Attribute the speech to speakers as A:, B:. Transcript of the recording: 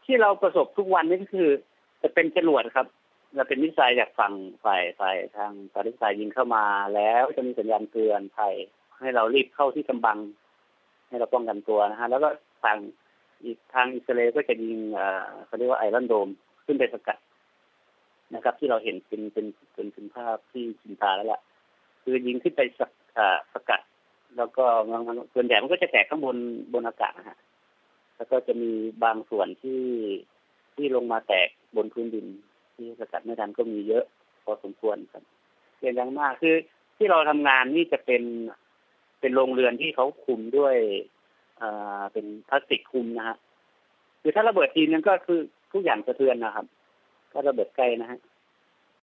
A: ที่เราประสบทุกวันนี่ก็คือจะเป็นจรวดครับเราเป็นมิสไซล์จากฝั่งฝ่ายทางปาเลสไตน์ยิงเข้ามาแล้วจะมีสัญญาณเตือนภัยให้เรารีบเข้าที่กำบังให้เราป้องกันตัวนะฮะแล้วก็ทางอิสราเอลก็จะยิงเขาเรียกว่าไอรอนโดมขึ้นไปสกัดนะครับที่เราเห็นเป็นภาพที่ชินตาแล้วล่ะคือยิงขึ้นไปสกัดแล้วก็ส่วนใหญ่มันก็จะแตกข้างบนอากาศนะฮะแล้วก็จะมีบางส่วนที่ลงมาแตกบนพื้นดินที่สกัดไม่ทันก็มีเยอะพอสมควรครับอย่างมากคือที่เราทำงานนี่จะเป็นโรงเรือนที่เขาคุมด้วยเป็นพลาสติกคุมนะฮะคือถ้าระเบิดทีนึงก็คือทุกอย่างสะเทือนนะครับถ้าระเบิดใกล้นะฮะ